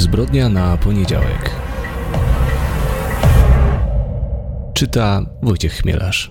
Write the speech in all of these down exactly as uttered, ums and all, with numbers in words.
Zbrodnia na poniedziałek. Czyta Wojciech Chmielarz.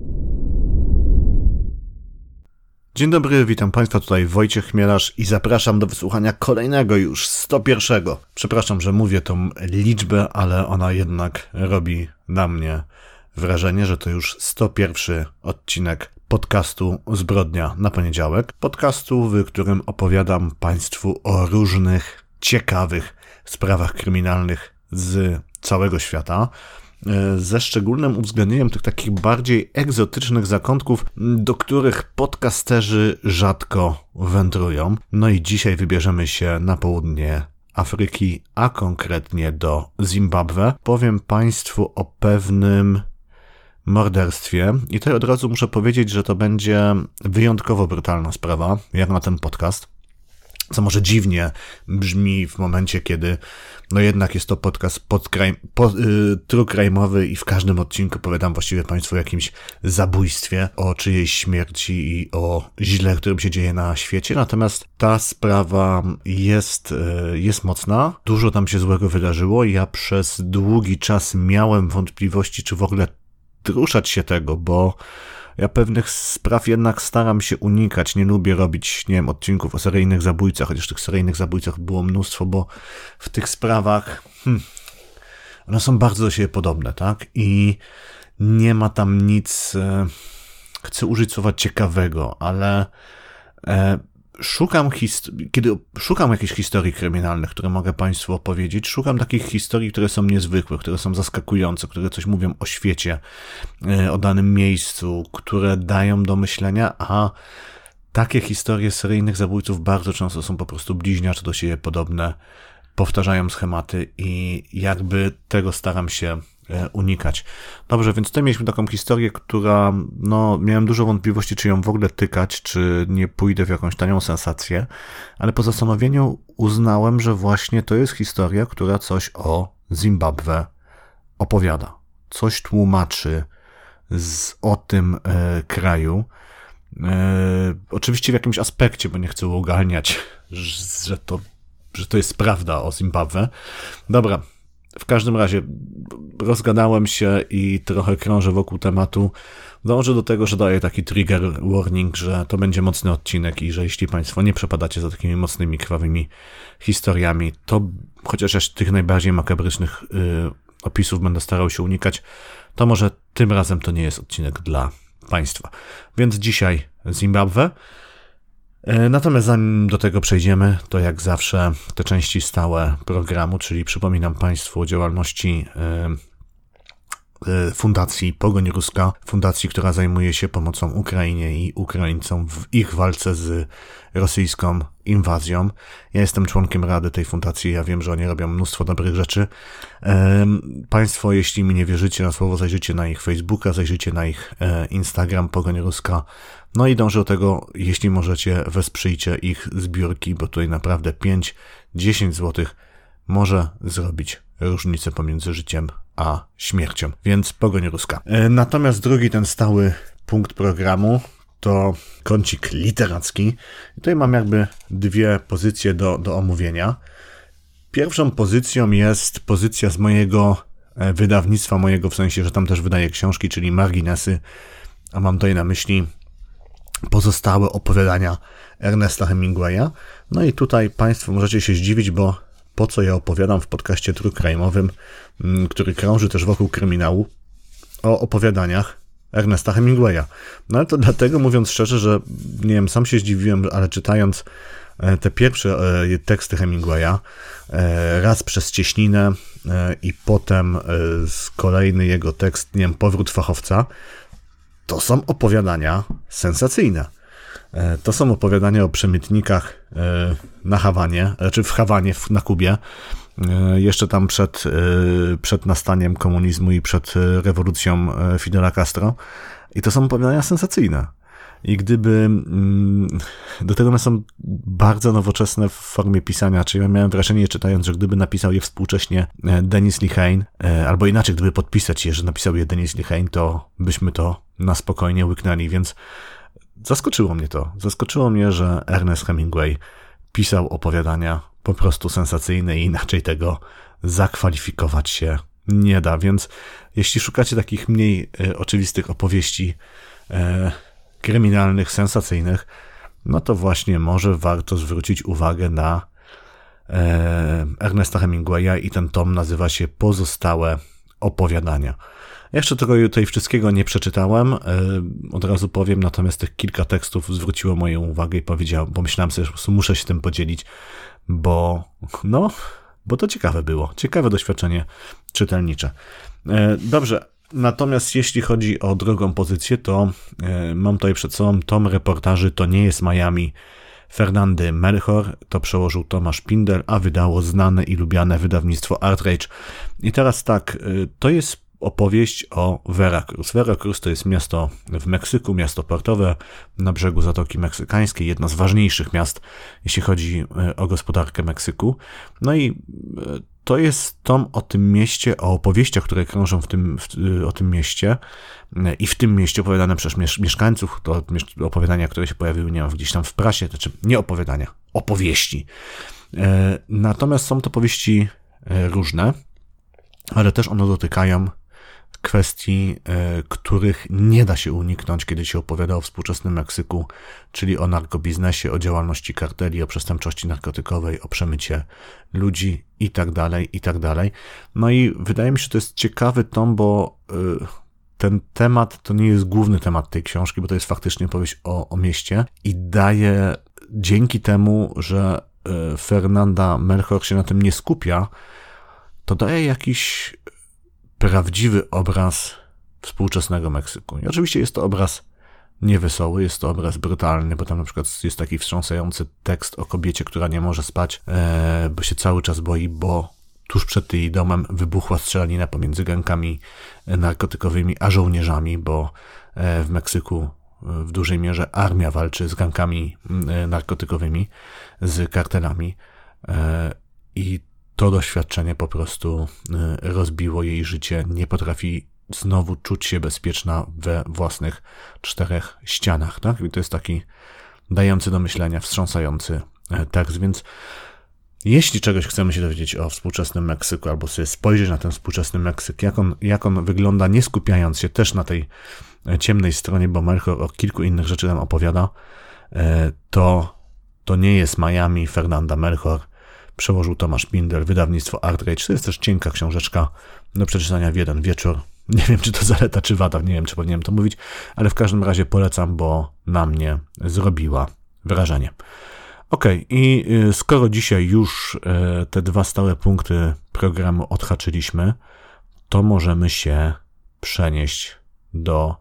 Dzień dobry, witam Państwa, tutaj Wojciech Chmielarz i zapraszam do wysłuchania kolejnego już sto pierwszego. Przepraszam, że mówię tą liczbę, ale ona jednak robi na mnie wrażenie, że to już sto pierwszy odcinek podcastu Zbrodnia na poniedziałek. Podcastu, w którym opowiadam Państwu o różnych ciekawych sprawach kryminalnych z całego świata, ze szczególnym uwzględnieniem tych takich bardziej egzotycznych zakątków, do których podcasterzy rzadko wędrują. No i dzisiaj wybierzemy się na południe Afryki, a konkretnie do Zimbabwe. Powiem Państwu o pewnym morderstwie i tutaj od razu muszę powiedzieć, że to będzie wyjątkowo brutalna sprawa, jak na ten podcast. Co może dziwnie brzmi w momencie, kiedy no jednak jest to podcast podkraj, po, y, true crime'owy i w każdym odcinku opowiadam właściwie Państwu o jakimś zabójstwie, o czyjejś śmierci i o źle, którym się dzieje na świecie. Natomiast ta sprawa jest, y, jest mocna, dużo tam się złego wydarzyło. Ja przez długi czas miałem wątpliwości, czy w ogóle ruszać się tego, bo ja pewnych spraw jednak staram się unikać. Nie lubię robić, nie wiem, odcinków o seryjnych zabójcach, chociaż tych seryjnych zabójcach było mnóstwo, bo w tych sprawach hmm, one są bardzo do siebie podobne, tak? I nie ma tam nic, e, chcę użyć słowa ciekawego, ale e, Szukam hist- kiedy szukam jakichś historii kryminalnych, które mogę Państwu opowiedzieć, szukam takich historii, które są niezwykłe, które są zaskakujące, które coś mówią o świecie, o danym miejscu, które dają do myślenia, a takie historie seryjnych zabójców bardzo często są po prostu bliźniaczo do siebie podobne, powtarzają schematy i jakby tego staram się unikać. Dobrze, więc tutaj mieliśmy taką historię, która, no, miałem dużo wątpliwości, czy ją w ogóle tykać, czy nie pójdę w jakąś tanią sensację, ale po zastanowieniu uznałem, że właśnie to jest historia, która coś o Zimbabwe opowiada. Coś tłumaczy z, o tym e, kraju. E, oczywiście w jakimś aspekcie, bo nie chcę uogarniać, że to, że to jest prawda o Zimbabwe. Dobra. W każdym razie rozgadałem się i trochę krążę wokół tematu. Dążę do tego, że daję taki trigger warning, że to będzie mocny odcinek i że jeśli Państwo nie przepadacie za takimi mocnymi, krwawymi historiami, to chociaż ja tych najbardziej makabrycznych yy, opisów będę starał się unikać, to może tym razem to nie jest odcinek dla Państwa. Więc dzisiaj Zimbabwe. Natomiast zanim do tego przejdziemy, to jak zawsze te części stałe programu, czyli przypominam Państwu o działalności Fundacji Pogoń Ruska, fundacji, która zajmuje się pomocą Ukrainie i Ukraińcom w ich walce z rosyjską inwazją. Ja jestem członkiem rady tej fundacji, ja wiem, że oni robią mnóstwo dobrych rzeczy. Państwo, jeśli mi nie wierzycie na słowo, zajrzyjcie na ich Facebooka, zajrzyjcie na ich Instagram Pogoń Ruska. No i dążę do tego, jeśli możecie, wesprzyjcie ich zbiórki, bo tutaj naprawdę pięć do dziesięciu złotych może zrobić różnicę pomiędzy życiem a śmiercią. Więc Pogoń Ruska. Natomiast drugi, ten stały punkt programu to kącik literacki. I tutaj mam jakby dwie pozycje do, do omówienia. Pierwszą pozycją jest pozycja z mojego wydawnictwa, mojego w sensie, że tam też wydaję książki, czyli Marginesy, a mam tutaj na myśli pozostałe opowiadania Ernesta Hemingwaya. No i tutaj Państwo możecie się zdziwić, bo po co ja opowiadam w podcaście true crime'owym, który krąży też wokół kryminału, o opowiadaniach Ernesta Hemingwaya. No ale to dlatego, mówiąc szczerze, że nie wiem, sam się zdziwiłem, ale czytając te pierwsze teksty Hemingwaya, raz przez cieśninę i potem z kolejny jego tekst, nie wiem, Powrót fachowca, to są opowiadania sensacyjne. To są opowiadania o przemytnikach na Hawanie, czy w Hawanie, na Kubie, jeszcze tam przed, przed nastaniem komunizmu i przed rewolucją Fidela Castro. I to są opowiadania sensacyjne. I gdyby, do tego one są bardzo nowoczesne w formie pisania, czyli ja miałem wrażenie, czytając, że gdyby napisał je współcześnie Denis Lehane, albo inaczej, gdyby podpisać je, że napisał je Denis Lehane, to byśmy to na spokojnie łyknęli, więc zaskoczyło mnie to. Zaskoczyło mnie, że Ernest Hemingway pisał opowiadania po prostu sensacyjne i inaczej tego zakwalifikować się nie da. Więc jeśli szukacie takich mniej e, oczywistych opowieści e, kryminalnych, sensacyjnych, no to właśnie może warto zwrócić uwagę na e, Ernesta Hemingwaya i ten tom nazywa się Pozostałe opowiadania. Ja jeszcze tego tutaj wszystkiego nie przeczytałem, e, od razu powiem, natomiast tych kilka tekstów zwróciło moją uwagę i powiedziałem, pomyślałem sobie, że po prostu muszę się tym podzielić, bo no, bo to ciekawe było, ciekawe doświadczenie czytelnicze. E, dobrze, natomiast jeśli chodzi o drugą pozycję, to e, mam tutaj przed sobą tom reportaży To nie jest Miami Fernandy Melchor, to przełożył Tomasz Pindel, a wydało znane i lubiane wydawnictwo Artrage. I teraz tak, e, to jest opowieść o Veracruz. Veracruz to jest miasto w Meksyku, miasto portowe na brzegu Zatoki Meksykańskiej, jedno z ważniejszych miast, jeśli chodzi o gospodarkę Meksyku. No i to jest tom o tym mieście, o opowieściach, które krążą w tym, w, o tym mieście i w tym mieście opowiadane przez mieszkańców, to opowiadania, które się pojawiły, nie wiem, gdzieś tam w prasie, to znaczy nie opowiadania, opowieści. Natomiast są to powieści różne, ale też one dotykają kwestii, których nie da się uniknąć, kiedy się opowiada o współczesnym Meksyku, czyli o narkobiznesie, o działalności karteli, o przestępczości narkotykowej, o przemycie ludzi i tak dalej, i tak dalej. No i wydaje mi się, że to jest ciekawy tom, bo ten temat to nie jest główny temat tej książki, bo to jest faktycznie opowieść o, o mieście i daje dzięki temu, że Fernanda Melchor się na tym nie skupia, to daje jakiś prawdziwy obraz współczesnego Meksyku. I oczywiście jest to obraz niewesoły, jest to obraz brutalny, bo tam na przykład jest taki wstrząsający tekst o kobiecie, która nie może spać, e, bo się cały czas boi, bo tuż przed jej domem wybuchła strzelanina pomiędzy gangami narkotykowymi a żołnierzami, bo e, w Meksyku w dużej mierze armia walczy z gangami e, narkotykowymi, z kartelami e, i to doświadczenie po prostu rozbiło jej życie. Nie potrafi znowu czuć się bezpieczna we własnych czterech ścianach. Tak? I to jest taki dający do myślenia, wstrząsający tekst. Więc jeśli czegoś chcemy się dowiedzieć o współczesnym Meksyku, albo sobie spojrzeć na ten współczesny Meksyk, jak on, jak on wygląda, nie skupiając się też na tej ciemnej stronie, bo Melchor o kilku innych rzeczy nam opowiada, to, to nie jest Miami Fernanda Melchor, przełożył Tomasz Pindel, wydawnictwo Artrage. To jest też cienka książeczka do przeczytania w jeden wieczór. Nie wiem, czy to zaleta, czy wada, nie wiem, czy powinienem to mówić, ale w każdym razie polecam, bo na mnie zrobiła wrażenie. Okej, okay, i skoro dzisiaj już te dwa stałe punkty programu odhaczyliśmy, to możemy się przenieść do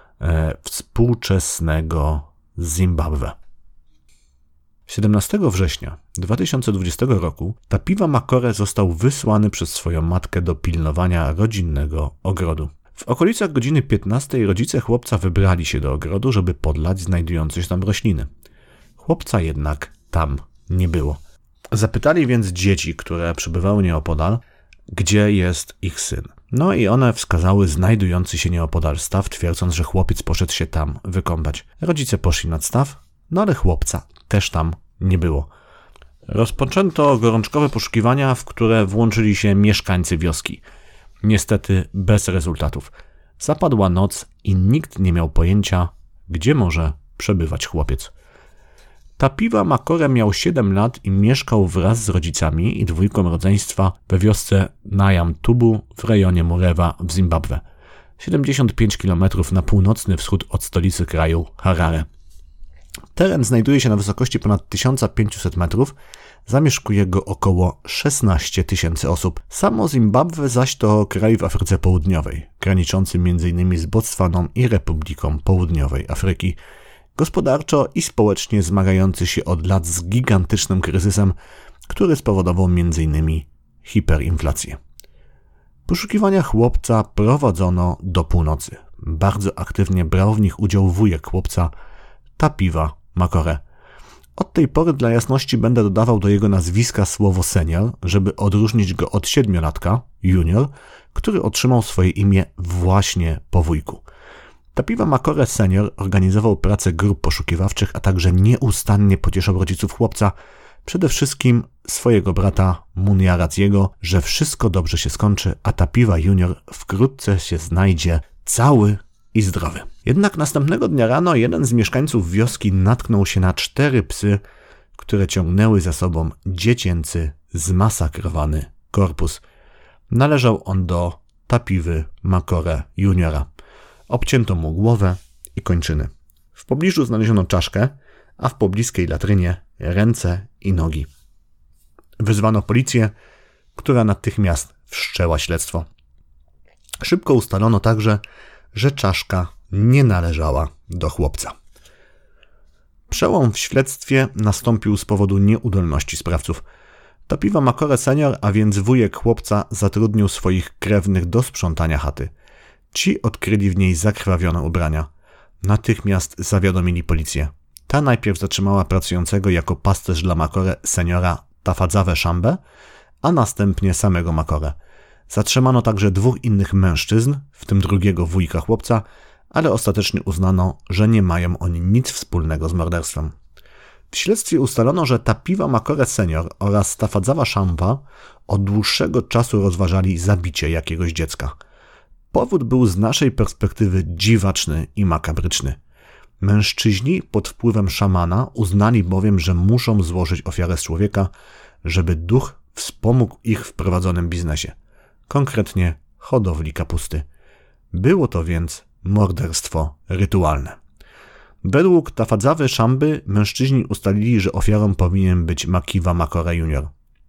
współczesnego Zimbabwe. siedemnastego września dwa tysiące dwudziestego roku Tapiwa Makore został wysłany przez swoją matkę do pilnowania rodzinnego ogrodu. W okolicach godziny piętnastej rodzice chłopca wybrali się do ogrodu, żeby podlać znajdujące się tam rośliny. Chłopca jednak tam nie było. Zapytali więc dzieci, które przebywały nieopodal, gdzie jest ich syn. No i one wskazały znajdujący się nieopodal staw, twierdząc, że chłopiec poszedł się tam wykąpać. Rodzice poszli nad staw, no ale chłopca też tam nie było. Rozpoczęto gorączkowe poszukiwania, w które włączyli się mieszkańcy wioski. Niestety bez rezultatów. Zapadła noc i nikt nie miał pojęcia, gdzie może przebywać chłopiec. Tapiwa Makore miał siedem lat i mieszkał wraz z rodzicami i dwójką rodzeństwa we wiosce Nyamtubu w rejonie Murewa w Zimbabwe. siedemdziesiąt pięć kilometrów na północny wschód od stolicy kraju Harare. Teren znajduje się na wysokości ponad tysiąc pięćset metrów, zamieszkuje go około szesnaście tysięcy osób. Samo Zimbabwe zaś to kraj w Afryce Południowej, graniczący między innymi z Botswaną i Republiką Południowej Afryki. Gospodarczo i społecznie zmagający się od lat z gigantycznym kryzysem, który spowodował między innymi hiperinflację. Poszukiwania chłopca prowadzono do północy. Bardzo aktywnie brał w nich udział wujek chłopca, Tapiwa Makore. Od tej pory dla jasności będę dodawał do jego nazwiska słowo senior, żeby odróżnić go od siedmiolatka, junior, który otrzymał swoje imię właśnie po wujku. Tapiwa Makore senior organizował pracę grup poszukiwawczych, a także nieustannie pocieszał rodziców chłopca, Przede wszystkim swojego brata Muniaradziego, że wszystko dobrze się skończy, a Tapiwa junior wkrótce się znajdzie cały i zdrowy. Jednak następnego dnia rano jeden z mieszkańców wioski natknął się na cztery psy, które ciągnęły za sobą dziecięcy, zmasakrowany korpus. Należał on do Tapiwy Makore juniora. Obcięto mu głowę i kończyny. W pobliżu znaleziono czaszkę, a w pobliskiej latrynie ręce i nogi. Wyzwano policję, która natychmiast wszczęła śledztwo. Szybko ustalono także, że czaszka nie należała do chłopca. Przełom w śledztwie nastąpił z powodu nieudolności sprawców. Tapiwa Makore senior, a więc wujek chłopca, zatrudnił swoich krewnych do sprzątania chaty. Ci odkryli w niej zakrwawione ubrania. Natychmiast zawiadomili policję. Ta najpierw zatrzymała pracującego jako pasterz dla Makore seniora Tafadzawę Szambę, a następnie samego Makore. Zatrzymano także dwóch innych mężczyzn, w tym drugiego wujka chłopca, ale ostatecznie uznano, że nie mają oni nic wspólnego z morderstwem. W śledztwie ustalono, że Tapiwa Makore senior oraz Tafadzawa Szamba od dłuższego czasu rozważali zabicie jakiegoś dziecka. Powód był z naszej perspektywy dziwaczny i makabryczny. Mężczyźni pod wpływem szamana uznali bowiem, że muszą złożyć ofiarę z człowieka, żeby duch wspomógł ich w prowadzonym biznesie, konkretnie hodowli kapusty. Było to więc morderstwo rytualne. Według Tafadzawy Szamby mężczyźni ustalili, że ofiarą powinien być Makiwa Makore junior.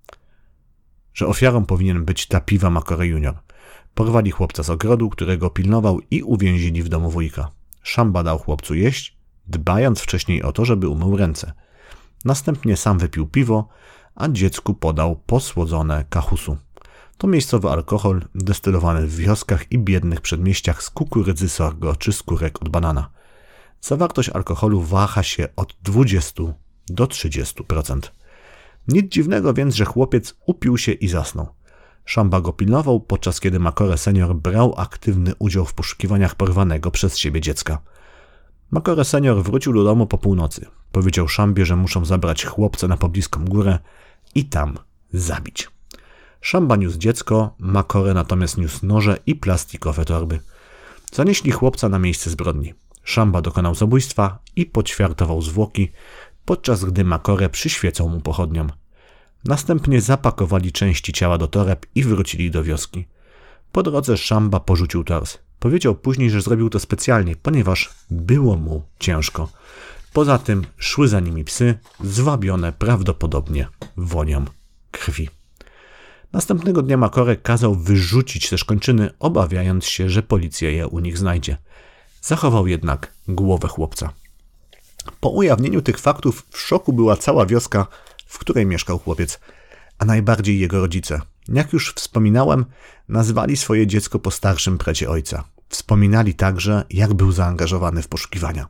Że ofiarą powinien być Tapiwa Makore junior. Porwali chłopca z ogrodu, którego pilnował, i uwięzili w domu wujka. Szamba dał chłopcu jeść, dbając wcześniej o to, żeby umył ręce. Następnie sam wypił piwo, a dziecku podał posłodzone kahusu. To miejscowy alkohol destylowany w wioskach i biednych przedmieściach z kukurydzy, sorgo czy skórek od banana. Zawartość alkoholu waha się od dwudziestu do trzydziestu procent. Nic dziwnego więc, że chłopiec upił się i zasnął. Szamba go pilnował, podczas kiedy Makore senior brał aktywny udział w poszukiwaniach porwanego przez siebie dziecka. Makore senior wrócił do domu po północy. Powiedział Szambie, że muszą zabrać chłopca na pobliską górę i tam zabić. Szamba niósł dziecko, Makore natomiast niósł noże i plastikowe torby. Zanieśli chłopca na miejsce zbrodni. Szamba dokonał zabójstwa i poćwiartował zwłoki, podczas gdy Makore przyświecał mu pochodnią. Następnie zapakowali części ciała do toreb i wrócili do wioski. Po drodze Szamba porzucił tors. Powiedział później, że zrobił to specjalnie, ponieważ było mu ciężko. Poza tym szły za nimi psy, zwabione prawdopodobnie wonią krwi. Następnego dnia Makore kazał wyrzucić też kończyny, obawiając się, że policja je u nich znajdzie. Zachował jednak głowę chłopca. Po ujawnieniu tych faktów w szoku była cała wioska, w której mieszkał chłopiec, a najbardziej jego rodzice. Jak już wspominałem, nazwali swoje dziecko po starszym bracie ojca. Wspominali także, jak był zaangażowany w poszukiwania.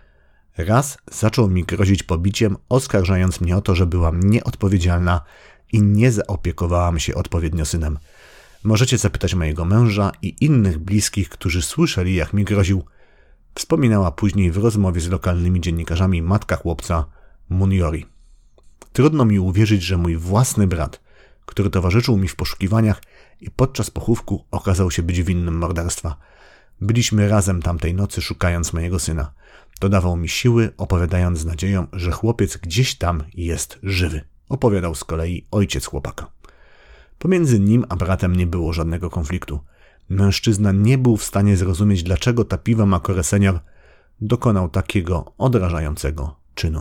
Raz zaczął mi grozić pobiciem, oskarżając mnie o to, że byłam nieodpowiedzialna i nie zaopiekowałam się odpowiednio synem. Możecie zapytać mojego męża i innych bliskich, którzy słyszeli, jak mi groził. Wspominała później w rozmowie z lokalnymi dziennikarzami matka chłopca, Muniori. Trudno mi uwierzyć, że mój własny brat, który towarzyszył mi w poszukiwaniach i podczas pochówku okazał się być winnym morderstwa. Byliśmy razem tamtej nocy, szukając mojego syna. Dodawał mi siły, opowiadając z nadzieją, że chłopiec gdzieś tam jest żywy. Opowiadał z kolei ojciec chłopaka. Pomiędzy nim a bratem nie było żadnego konfliktu. Mężczyzna nie był w stanie zrozumieć, dlaczego Tapiwa Makore senior dokonał takiego odrażającego czynu.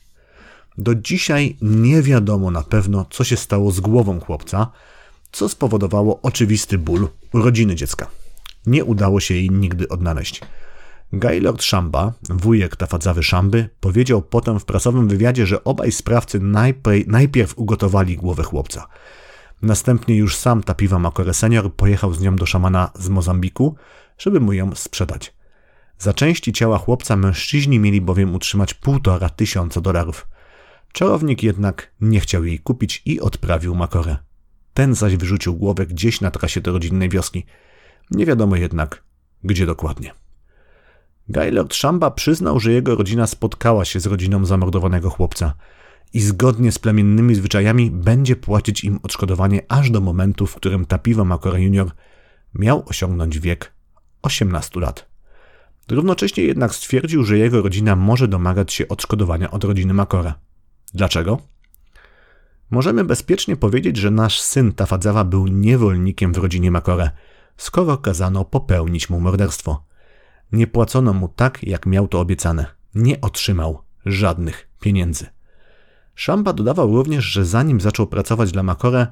Do dzisiaj nie wiadomo na pewno, co się stało z głową chłopca, co spowodowało oczywisty ból urodziny dziecka. Nie udało się jej nigdy odnaleźć. Gaylord Szamba, wujek Tafadzawy Szamby, powiedział potem w prasowym wywiadzie, że obaj sprawcy najpierw, najpierw ugotowali głowę chłopca. Następnie już sam Tapiwa Makore senior pojechał z nią do szamana z Mozambiku, żeby mu ją sprzedać. Za części ciała chłopca mężczyźni mieli bowiem utrzymać półtora tysiąca dolarów. Czarownik jednak nie chciał jej kupić i odprawił Makore. Ten zaś wyrzucił głowę gdzieś na trasie do rodzinnej wioski. Nie wiadomo jednak, gdzie dokładnie. Gaylord Szamba przyznał, że jego rodzina spotkała się z rodziną zamordowanego chłopca. i zgodnie z plemiennymi zwyczajami będzie płacić im odszkodowanie aż do momentu, w którym Tapiwa Makora junior miał osiągnąć wiek osiemnastu lat. Równocześnie jednak stwierdził, że jego rodzina może domagać się odszkodowania od rodziny Makora. Dlaczego? Możemy bezpiecznie powiedzieć, że nasz syn Tafadzawa był niewolnikiem w rodzinie Makora, skoro kazano popełnić mu morderstwo. Nie płacono mu tak, jak miał to obiecane. Nie otrzymał żadnych pieniędzy. Szamba dodawał również, że zanim zaczął pracować dla Makora,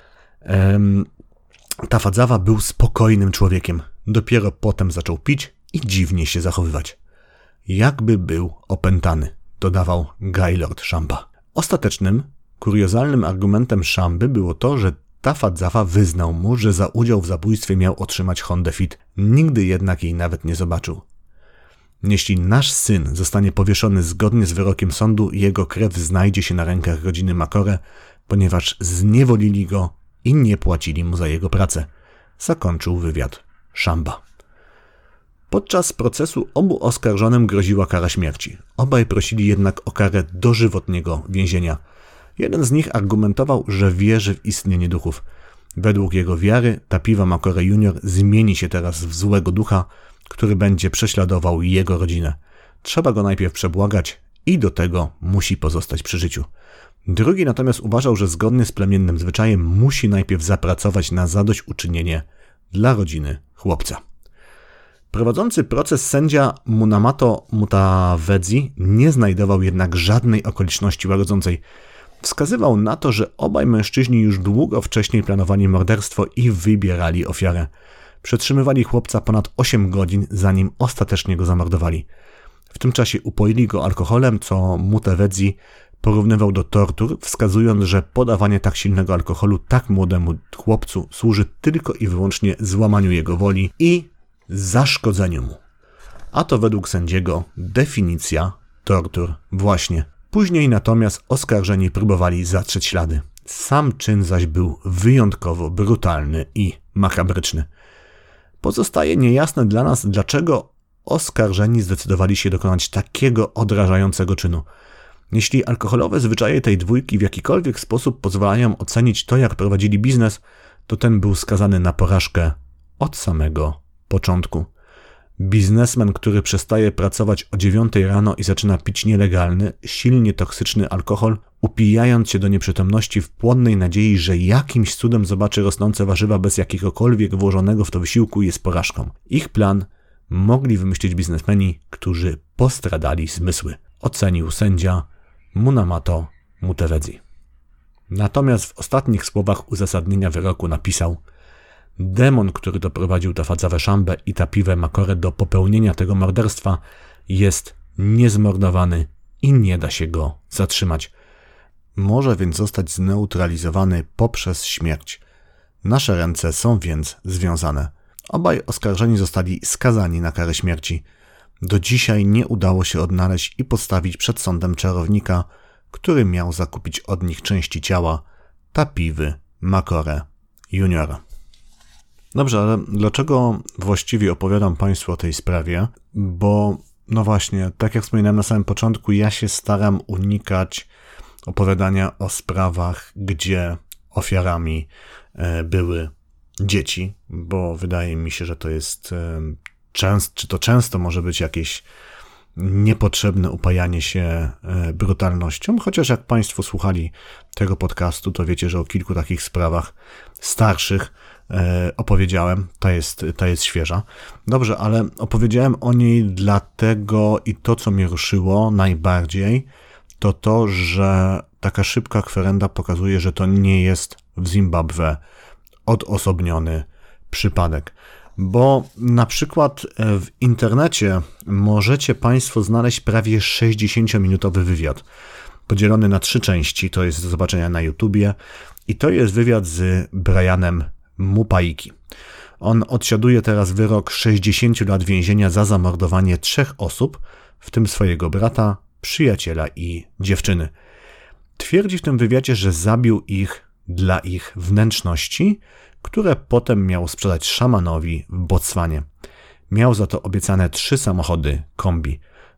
em, Tafadzawa był spokojnym człowiekiem. Dopiero potem zaczął pić i dziwnie się zachowywać. Jakby był opętany, dodawał Gaylord Szamba. Ostatecznym, kuriozalnym argumentem Szamby było to, że Tafadzawa wyznał mu, że za udział w zabójstwie miał otrzymać Hondę Fit. Nigdy jednak jej nawet nie zobaczył. Jeśli nasz syn zostanie powieszony zgodnie z wyrokiem sądu, jego krew znajdzie się na rękach rodziny Makora, ponieważ zniewolili go i nie płacili mu za jego pracę. Zakończył wywiad Szamba. Podczas procesu obu oskarżonym groziła kara śmierci. Obaj prosili jednak o karę dożywotniego więzienia. Jeden z nich argumentował, że wierzy w istnienie duchów. Według jego wiary Tapiwa Makora junior zmieni się teraz w złego ducha, który będzie prześladował jego rodzinę. Trzeba go najpierw przebłagać i do tego musi pozostać przy życiu. Drugi natomiast uważał, że zgodnie z plemiennym zwyczajem musi najpierw zapracować na zadośćuczynienie dla rodziny chłopca. Prowadzący proces sędzia Munamato Mutavedzi nie znajdował jednak żadnej okoliczności łagodzącej. Wskazywał na to, że obaj mężczyźni już długo wcześniej planowali morderstwo i wybierali ofiarę. Przetrzymywali chłopca ponad osiem godzin, zanim ostatecznie go zamordowali. W tym czasie upoili go alkoholem, co Mutavedzi porównywał do tortur, wskazując, że podawanie tak silnego alkoholu tak młodemu chłopcu służy tylko i wyłącznie złamaniu jego woli i zaszkodzeniu mu. A to według sędziego definicja tortur właśnie. Później natomiast oskarżeni próbowali zatrzeć ślady. Sam czyn zaś był wyjątkowo brutalny i makabryczny. Pozostaje niejasne dla nas, dlaczego oskarżeni zdecydowali się dokonać takiego odrażającego czynu. Jeśli alkoholowe zwyczaje tej dwójki w jakikolwiek sposób pozwalają ocenić to, jak prowadzili biznes, to ten był skazany na porażkę od samego początku. Biznesmen, który przestaje pracować o dziewiątej rano i zaczyna pić nielegalny, silnie toksyczny alkohol, upijając się do nieprzytomności w płonnej nadziei, że jakimś cudem zobaczy rosnące warzywa bez jakiegokolwiek włożonego w to wysiłku, jest porażką. Ich plan mogli wymyślić biznesmeni, którzy postradali zmysły, ocenił sędzia Munamato Mutavedzi. Natomiast w ostatnich słowach uzasadnienia wyroku napisał: demon, który doprowadził Tafadzawę Szambę i Tapiwę Makorę do popełnienia tego morderstwa, jest niezmordowany i nie da się go zatrzymać. Może więc zostać zneutralizowany poprzez śmierć. Nasze ręce są więc związane. Obaj oskarżeni zostali skazani na karę śmierci. Do dzisiaj nie udało się odnaleźć i postawić przed sądem czarownika, który miał zakupić od nich części ciała Tapiwy Makorę juniora. Dobrze, ale dlaczego właściwie opowiadam Państwu o tej sprawie? Bo, no właśnie, tak jak wspominałem na samym początku, ja się staram unikać opowiadania o sprawach, gdzie ofiarami były dzieci, bo wydaje mi się, że to jest często, czy to często może być jakieś niepotrzebne upajanie się brutalnością, chociaż jak Państwo słuchali tego podcastu, to wiecie, że o kilku takich sprawach starszych opowiedziałem, ta jest, ta jest świeża. Dobrze, ale opowiedziałem o niej dlatego i to, co mnie ruszyło najbardziej, to to, że taka szybka kwerenda pokazuje, że to nie jest w Zimbabwe odosobniony przypadek. Bo na przykład w internecie możecie Państwo znaleźć prawie sześćdziesięciominutowy wywiad, podzielony na trzy części, to jest do zobaczenia na YouTubie i to jest wywiad z Brianem Mupaiki. On odsiaduje teraz wyrok sześćdziesięciu lat więzienia za zamordowanie trzech osób, w tym swojego brata, przyjaciela i dziewczyny. Twierdzi w tym wywiadzie, że zabił ich dla ich wnętrzności, które potem miał sprzedać szamanowi w Botswanie. Miał za to obiecane trzy samochody kombi.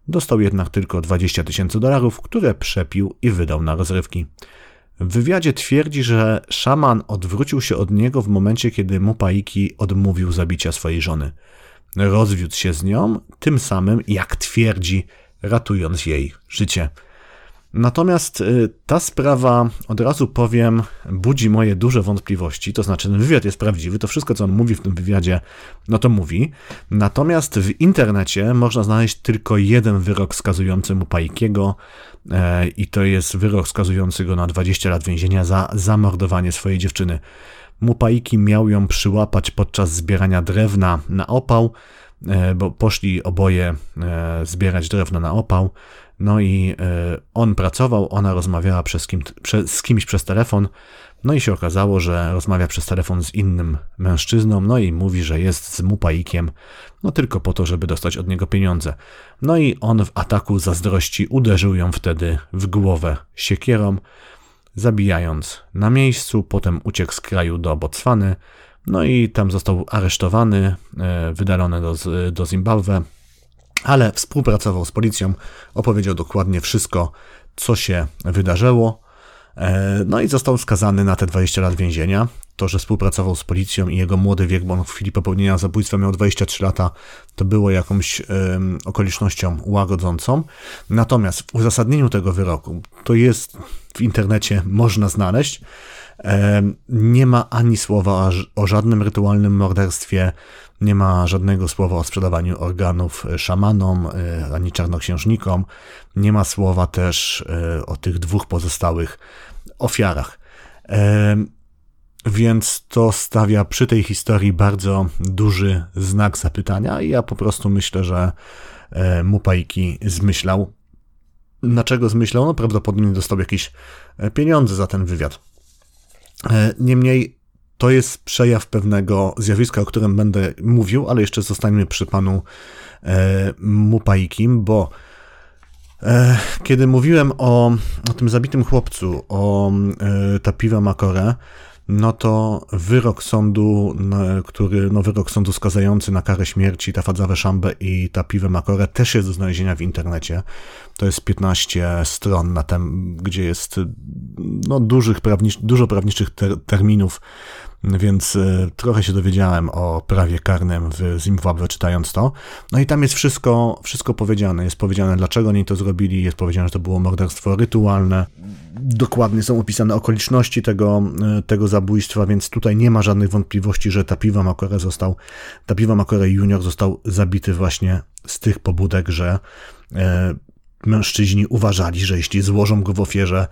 Dostał jednak tylko dwadzieścia tysięcy dolarów, które przepił i wydał na rozrywki. W wywiadzie twierdzi, że szaman odwrócił się od niego w momencie, kiedy Mupaiki odmówił zabicia swojej żony. Rozwiódł się z nią, tym samym, jak twierdzi, ratując jej życie. Natomiast ta sprawa, od razu powiem, budzi moje duże wątpliwości, to znaczy ten wywiad jest prawdziwy, to wszystko, co on mówi w tym wywiadzie, no to mówi. Natomiast w internecie można znaleźć tylko jeden wyrok skazujący Mupaikiego e, i to jest wyrok skazujący go na dwadzieścia lat więzienia za zamordowanie swojej dziewczyny. Mupaiki miał ją przyłapać podczas zbierania drewna na opał, e, bo poszli oboje e, zbierać drewno na opał. No i on pracował, ona rozmawiała przez kim, prze, z kimś przez telefon, no i się okazało, że rozmawia przez telefon z innym mężczyzną, no i mówi, że jest z Mupaikiem, no tylko po to, żeby dostać od niego pieniądze. No i on w ataku zazdrości uderzył ją wtedy w głowę siekierą, zabijając na miejscu, potem uciekł z kraju do Botswany, no i tam został aresztowany, wydalony do, do Zimbabwe, ale współpracował z policją, opowiedział dokładnie wszystko, co się wydarzyło, no i został skazany na te dwadzieścia lat więzienia. To, że współpracował z policją i jego młody wiek, bo on w chwili popełnienia zabójstwa miał dwadzieścia trzy lata, to było jakąś um, okolicznością łagodzącą. Natomiast w uzasadnieniu tego wyroku, to jest w internecie, można znaleźć, um, nie ma ani słowa o, o żadnym rytualnym morderstwie, nie ma żadnego słowa o sprzedawaniu organów szamanom, ani czarnoksiężnikom. Nie ma słowa też o tych dwóch pozostałych ofiarach. Więc to stawia przy tej historii bardzo duży znak zapytania i ja po prostu myślę, że Mupaiki zmyślał. Dlaczego zmyślał? No prawdopodobnie dostał jakieś pieniądze za ten wywiad. Niemniej to jest przejaw pewnego zjawiska, o którym będę mówił, ale jeszcze zostańmy przy panu e, Mupaikim, bo e, kiedy mówiłem o, o tym zabitym chłopcu, o e, Tapiwa Makore, no to wyrok sądu, no, który, no wyrok sądu skazający na karę śmierci Tafadzawę Szambę i Tapiwę Makore też jest do znalezienia w internecie. To jest piętnaście stron, na tem, gdzie jest no, dużych prawnicz, dużo prawniczych ter, terminów, więc y, trochę się dowiedziałem o prawie karnym w Zimbabwe czytając to. No i tam jest wszystko, wszystko powiedziane. Jest powiedziane, dlaczego oni to zrobili, jest powiedziane, że to było morderstwo rytualne. Dokładnie są opisane okoliczności tego, y, tego zabójstwa, więc tutaj nie ma żadnych wątpliwości, że Tapiwa Makore został, Tapiwa Makore junior został zabity właśnie z tych pobudek, że y, mężczyźni uważali, że jeśli złożą go w ofierze,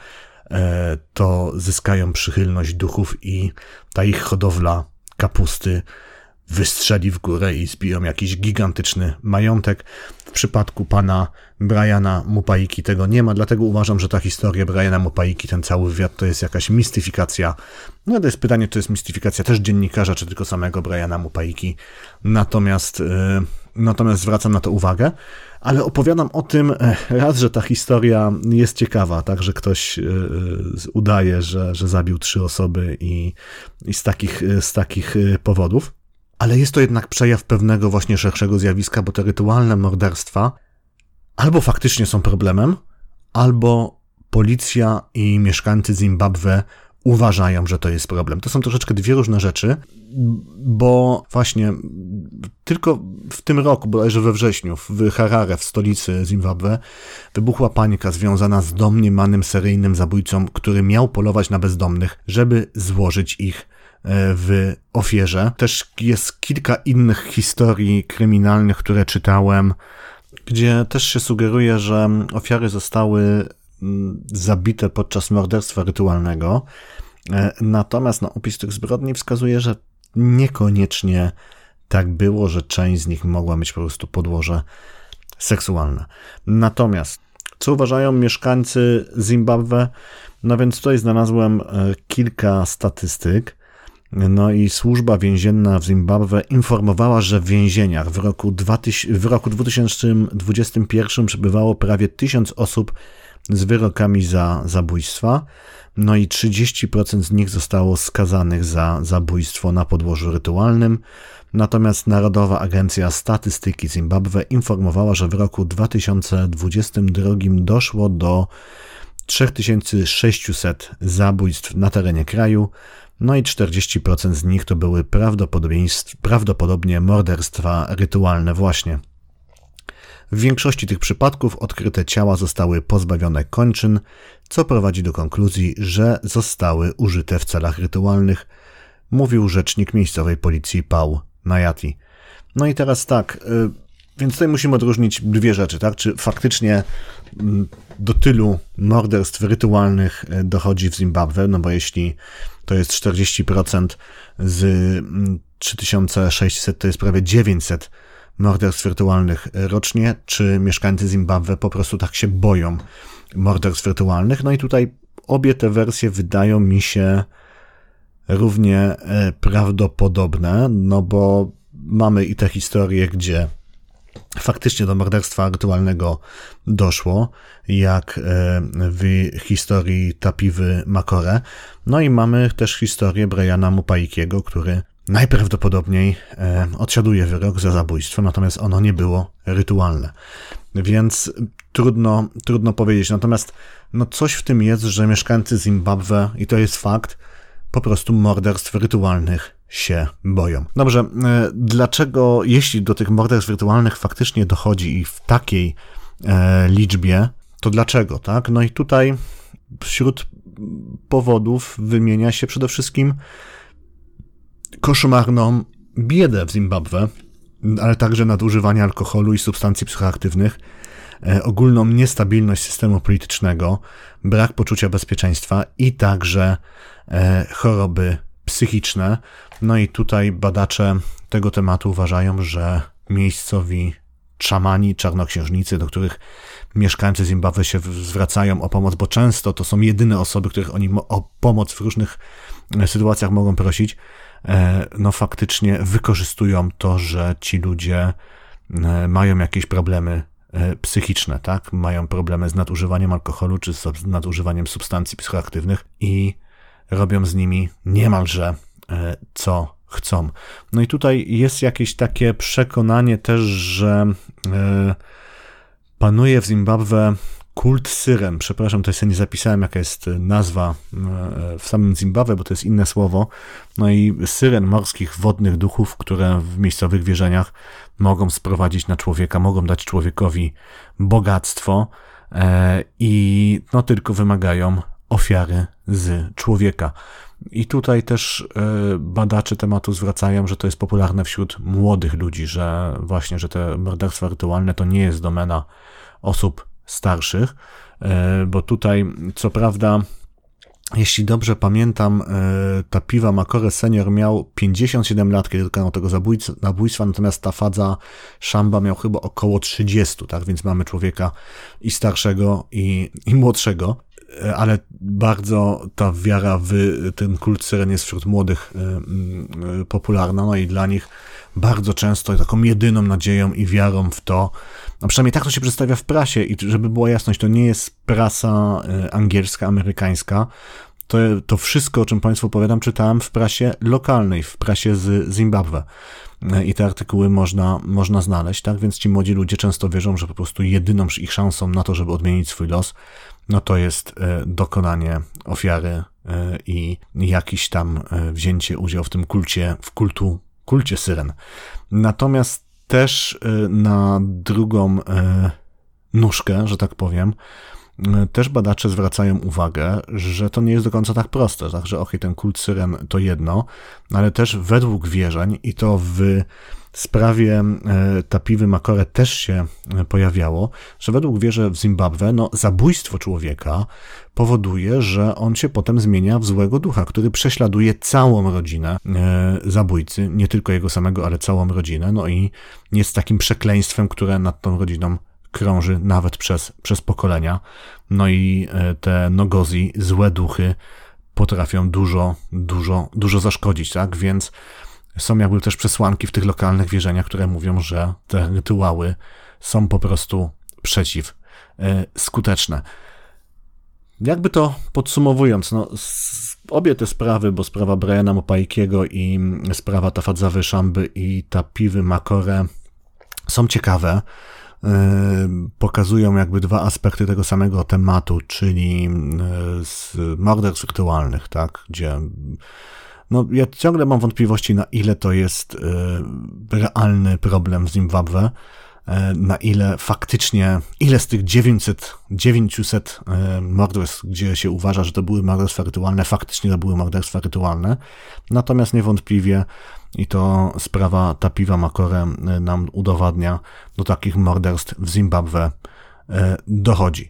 to zyskają przychylność duchów i ta ich hodowla kapusty wystrzeli w górę i zbiją jakiś gigantyczny majątek. W przypadku pana Briana Mupaiki tego nie ma, dlatego uważam, że ta historia Briana Mupaiki, ten cały wywiad, to jest jakaś mistyfikacja. No to jest pytanie, czy to jest mistyfikacja też dziennikarza, czy tylko samego Briana Mupaiki. Natomiast, yy, natomiast zwracam na to uwagę. Ale opowiadam o tym raz, że ta historia jest ciekawa, tak, że ktoś udaje, że, że zabił trzy osoby i, i z takich, z takich powodów. Ale jest to jednak przejaw pewnego właśnie szerszego zjawiska, bo te rytualne morderstwa albo faktycznie są problemem, albo policja i mieszkańcy Zimbabwe uważają, że to jest problem. To są troszeczkę dwie różne rzeczy, bo właśnie tylko w tym roku, bodajże we wrześniu, w Harare, w stolicy Zimbabwe, wybuchła panika związana z domniemanym seryjnym zabójcą, który miał polować na bezdomnych, żeby złożyć ich w ofierze. Też jest kilka innych historii kryminalnych, które czytałem, gdzie też się sugeruje, że ofiary zostały zabite podczas morderstwa rytualnego. Natomiast no, opis tych zbrodni wskazuje, że niekoniecznie tak było, że część z nich mogła mieć po prostu podłoże seksualne. Natomiast co uważają mieszkańcy Zimbabwe? No więc tutaj znalazłem kilka statystyk. No i służba więzienna w Zimbabwe informowała, że w więzieniach w roku, dwa tysiące, w roku dwa tysiące dwudziestym pierwszym przebywało prawie tysiąc osób z wyrokami za zabójstwa, no i trzydzieści procent z nich zostało skazanych za zabójstwo na podłożu rytualnym. Natomiast Narodowa Agencja Statystyki Zimbabwe informowała, że w roku dwa tysiące dwudziestym drugim doszło do trzy tysiące sześćset zabójstw na terenie kraju, no i czterdzieści procent z nich to były prawdopodobnie morderstwa rytualne właśnie. W większości tych przypadków odkryte ciała zostały pozbawione kończyn, co prowadzi do konkluzji, że zostały użyte w celach rytualnych, mówił rzecznik miejscowej policji Paul Najati. No i teraz tak, więc tutaj musimy odróżnić dwie rzeczy, tak? Czy faktycznie do tylu morderstw rytualnych dochodzi w Zimbabwe, no bo jeśli to jest czterdzieści procent z trzy tysiące sześćset, to jest prawie dziewięćset morderstw rytualnych rocznie, czy mieszkańcy Zimbabwe po prostu tak się boją morderstw rytualnych. No i tutaj obie te wersje wydają mi się równie prawdopodobne, no bo mamy i te historie, gdzie faktycznie do morderstwa rytualnego doszło, jak w historii Tapiwy Makore. No i mamy też historię Briana Mupaikiego, który najprawdopodobniej odsiaduje wyrok za zabójstwo, natomiast ono nie było rytualne. Więc trudno, trudno powiedzieć. Natomiast no coś w tym jest, że mieszkańcy Zimbabwe, i to jest fakt, po prostu morderstw rytualnych się boją. Dobrze, dlaczego, jeśli do tych morderstw rytualnych faktycznie dochodzi i w takiej e, liczbie, to dlaczego, tak? No i tutaj wśród powodów wymienia się przede wszystkim koszmarną biedę w Zimbabwe, ale także nadużywanie alkoholu i substancji psychoaktywnych, e, ogólną niestabilność systemu politycznego, brak poczucia bezpieczeństwa i także e, choroby psychiczne. No i tutaj badacze tego tematu uważają, że miejscowi szamani, czarnoksiężnicy, do których mieszkańcy Zimbabwe się zwracają o pomoc, bo często to są jedyne osoby, których oni o pomoc w różnych sytuacjach mogą prosić, no faktycznie wykorzystują to, że ci ludzie mają jakieś problemy psychiczne, tak? Mają problemy z nadużywaniem alkoholu czy z nadużywaniem substancji psychoaktywnych i robią z nimi niemalże co chcą. No i tutaj jest jakieś takie przekonanie też, że panuje w Zimbabwe kult syren. Przepraszam, tutaj sobie nie zapisałem, jaka jest nazwa w samym Zimbabwe, bo to jest inne słowo. No i syren, morskich wodnych duchów, które w miejscowych wierzeniach mogą sprowadzić na człowieka, mogą dać człowiekowi bogactwo i no tylko wymagają ofiary z człowieka. I tutaj też badacze tematu zwracają, że to jest popularne wśród młodych ludzi, że właśnie, że te morderstwa rytualne to nie jest domena osób starszych, bo tutaj co prawda, jeśli dobrze pamiętam, Tapiwa Makore senior miał pięćdziesiąt siedem lat, kiedy dokonał tego zabójstwa, natomiast Tafadza Shamba miał chyba około trzydzieści, tak, więc mamy człowieka i starszego, i, i młodszego. Ale bardzo ta wiara w ten kult syren jest wśród młodych popularna, no i dla nich bardzo często taką jedyną nadzieją i wiarą w to, no przynajmniej tak to się przedstawia w prasie i żeby była jasność, to nie jest prasa angielska, amerykańska, to, to wszystko, o czym Państwu opowiadam, czytałem w prasie lokalnej, w prasie z Zimbabwe. I te artykuły można, można znaleźć, tak? Więc ci młodzi ludzie często wierzą, że po prostu jedyną ich szansą na to, żeby odmienić swój los, no to jest dokonanie ofiary i jakiś tam wzięcie udziału w tym kulcie, w kultu, kulcie syren. Natomiast też na drugą nóżkę, że tak powiem, też badacze zwracają uwagę, że to nie jest do końca tak proste, tak, że okej, ten kult syren to jedno, ale też według wierzeń, i to w sprawie Tapiwy Makore też się pojawiało, że według wierzeń w Zimbabwe, no, zabójstwo człowieka powoduje, że on się potem zmienia w złego ducha, który prześladuje całą rodzinę zabójcy, nie tylko jego samego, ale całą rodzinę, no i jest takim przekleństwem, które nad tą rodziną krąży nawet przez, przez pokolenia. No i te nogozi, złe duchy potrafią dużo, dużo, dużo zaszkodzić, tak? Więc są jakby też przesłanki w tych lokalnych wierzeniach, które mówią, że te rytuały są po prostu przeciwskuteczne. Jakby to podsumowując, no, obie te sprawy, bo sprawa Briana Mopaikiego i sprawa Tafadzawy Szamby i Tapiwy Makore są ciekawe. Pokazują jakby dwa aspekty tego samego tematu, czyli z morderstw rytualnych, tak, gdzie no, ja ciągle mam wątpliwości, na ile to jest realny problem w Zimbabwe, na ile faktycznie, ile z tych dziewięćset, dziewięćset morderstw, gdzie się uważa, że to były morderstwa rytualne, faktycznie to były morderstwa rytualne. Natomiast niewątpliwie, i to sprawa Tapiwa Makore nam udowadnia, do takich morderstw w Zimbabwe dochodzi.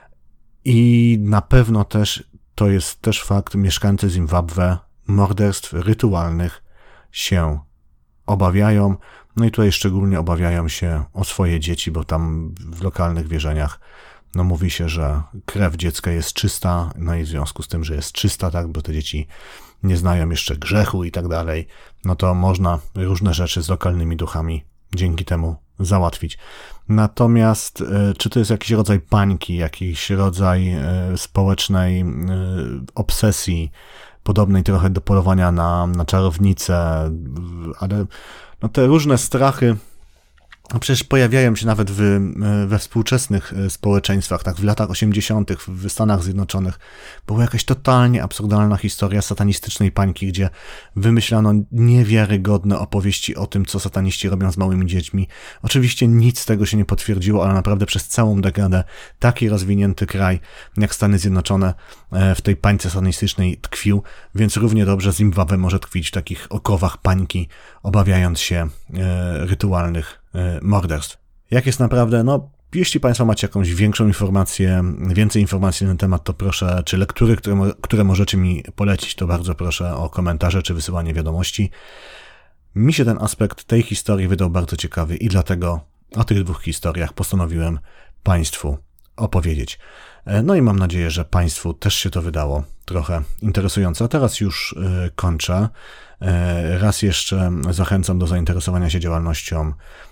I na pewno też, to jest też fakt, mieszkańcy Zimbabwe morderstw rytualnych się obawiają. No i tutaj szczególnie obawiają się o swoje dzieci, bo tam w lokalnych wierzeniach no mówi się, że krew dziecka jest czysta, no i w związku z tym, że jest czysta, tak, bo te dzieci nie znają jeszcze grzechu i tak dalej, no to można różne rzeczy z lokalnymi duchami dzięki temu załatwić. Natomiast czy to jest jakiś rodzaj pańki, jakiś rodzaj społecznej obsesji, podobnej trochę do polowania na, na czarownicę, ale no te różne strachy przecież pojawiają się nawet w, we współczesnych społeczeństwach, tak w latach osiemdziesiątych w Stanach Zjednoczonych była jakaś totalnie absurdalna historia satanistycznej pańki, gdzie wymyślano niewiarygodne opowieści o tym, co sataniści robią z małymi dziećmi. Oczywiście nic z tego się nie potwierdziło, ale naprawdę przez całą dekadę taki rozwinięty kraj jak Stany Zjednoczone w tej pańce satanistycznej tkwił, więc równie dobrze Zimbabwe może tkwić w takich okowach pańki, obawiając się rytualnych morderstw. Jak jest naprawdę, no jeśli Państwo macie jakąś większą informację, więcej informacji na ten temat, to proszę, czy lektury, które, które możecie mi polecić, to bardzo proszę o komentarze czy wysyłanie wiadomości. Mi się ten aspekt tej historii wydał bardzo ciekawy i dlatego o tych dwóch historiach postanowiłem Państwu opowiedzieć. No i mam nadzieję, że Państwu też się to wydało trochę interesujące. A teraz już y, kończę. Y, raz jeszcze zachęcam do zainteresowania się działalnością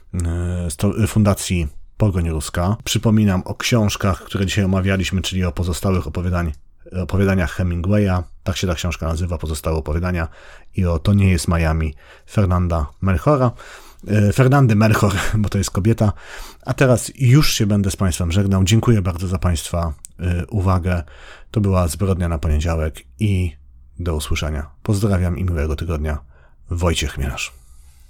y, Fundacji Pogoń Ruska. Przypominam o książkach, które dzisiaj omawialiśmy, czyli o pozostałych opowiadań, opowiadaniach Hemingwaya. Tak się ta książka nazywa, Pozostałe opowiadania. I o To nie jest Miami Fernanda Melchora. Fernandy Melchor, bo to jest kobieta. A teraz już się będę z Państwem żegnał. Dziękuję bardzo za Państwa uwagę. To była Zbrodnia na poniedziałek i do usłyszenia. Pozdrawiam i miłego tygodnia. Wojciech Chmielarz.